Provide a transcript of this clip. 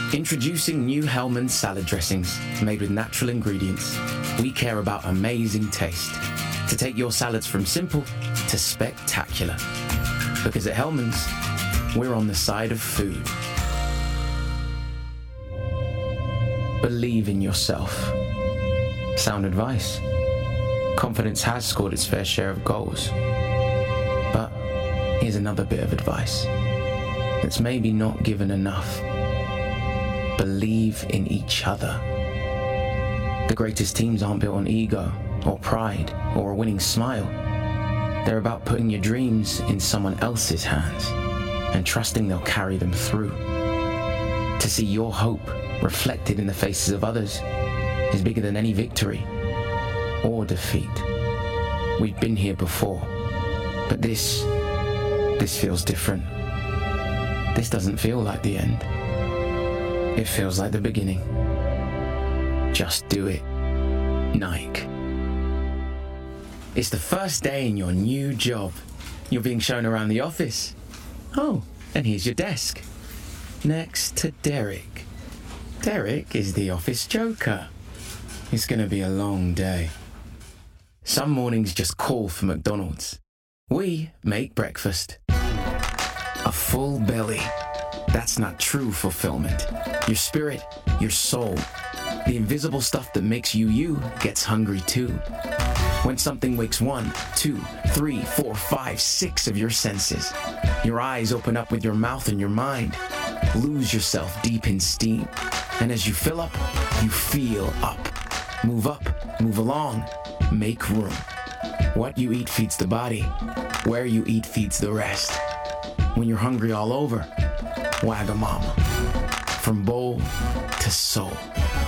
Introducing new Hellmann's salad dressings made with natural ingredients. We care about amazing taste to take your salads from simple to spectacular. Because at Hellmann's, we're on the side of food. Believe in yourself. Sound advice. Confidence has scored its fair share of goals. But here's another bit of advice that's maybe not given enough. Believe in each other. The greatest teams aren't built on ego or pride or a winning smile. They're about putting your dreams in someone else's hands and trusting they'll carry them through. To see your hope reflected in the faces of others is bigger than any victory or defeat. We've been here before, but this feels different. This doesn't feel like the end. It feels like the beginning. Just do it, Nike. It's the first day in your new job. You're being shown around the office. Oh, and here's your desk. Next to Derek. Derek is the office joker. It's gonna be a long day. Some mornings just call for McDonald's. We make breakfast. A full belly. That's not true fulfillment. Your spirit, your soul, the invisible stuff that makes you you gets hungry too. When something wakes 1, 2, 3, 4, 5, 6 of your senses, your eyes open up with your mouth and your mind. Lose yourself deep in steam. And as you fill up, you feel up. Move up, move along, make room. What you eat feeds the body. Where you eat feeds the rest. When you're hungry all over, Wagamama. From bowl to soul.